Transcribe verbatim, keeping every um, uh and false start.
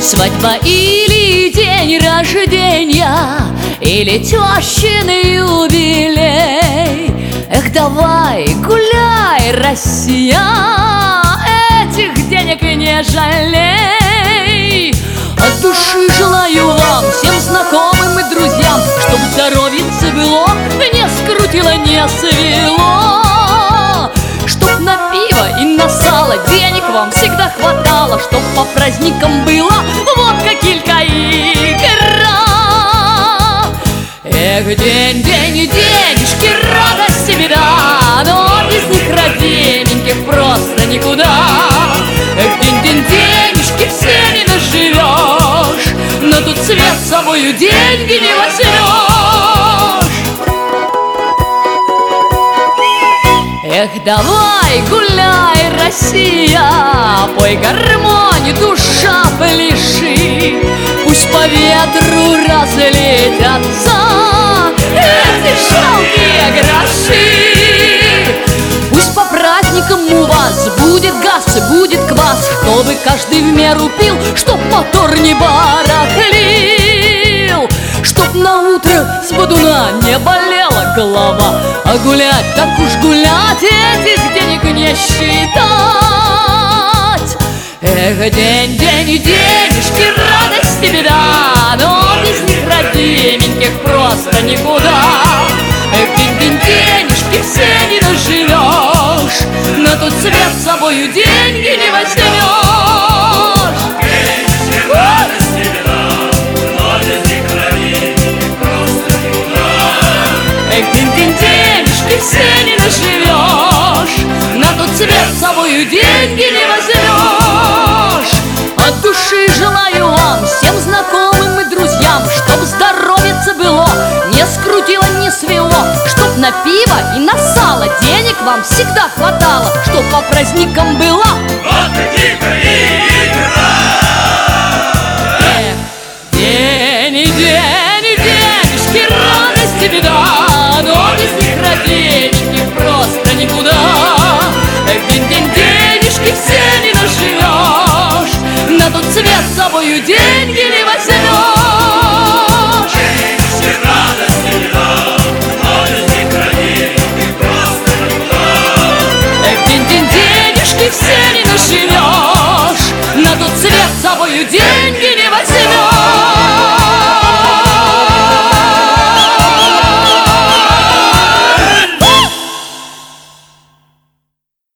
Свадьба или день рождения, или тещин юбилей. Эх, давай гуляй, Россия, этих денег не жалей. От души желаю вам, всем знакомым и друзьям, чтоб здоровьице было, не скрутило, не свело. Чтоб на пиво и на сало денег вам всегда хватало, чтоб по праздникам было водка, килька и икра. Эх, день, день, денежки, радость и беда, но без них, родненьких, просто никуда. Эх, день, день, денежки, все не наживешь, но тут свет с собою деньги не возьмешь. Эх, давай гуляй, Россия, пой гармонь, душа пляши. Пусть по ветру разлетятся эти жалкие гроши. Пусть по праздникам у вас будет газ, будет квас, чтобы каждый в меру пил, чтоб мотор не барахлил, чтоб на утро с бодуна не болела голова. А гулять, так уж гулять, этих денег не считать. Эх, день, день, денежки, радость и беда, но без них, родименьких, просто никуда. Эх, день, день, денежки, все не наживешь, но тут свет с собою деньги не возьмешь. Эх, день, день, денежки, все не наживешь, на тот свет с собою деньги не возьмешь. От души желаю вам, всем знакомым и друзьям, чтоб здоровьице было, не скрутило, не свело, чтоб на пиво и на сало денег вам всегда хватало, чтоб по праздникам была водка, килька и икра. Эх, день и день и денежки, радость и беда, но без них, роденечки, просто никуда. Эх, день, день, денежки, все не наживешь, на тот свет с собою деньги не возьмешь. Денежки, радость и беда, но без них, роденечки, просто никуда. Эх, день, день, денежки, все не наживешь, на тот свет с собою деньги не возьмешь.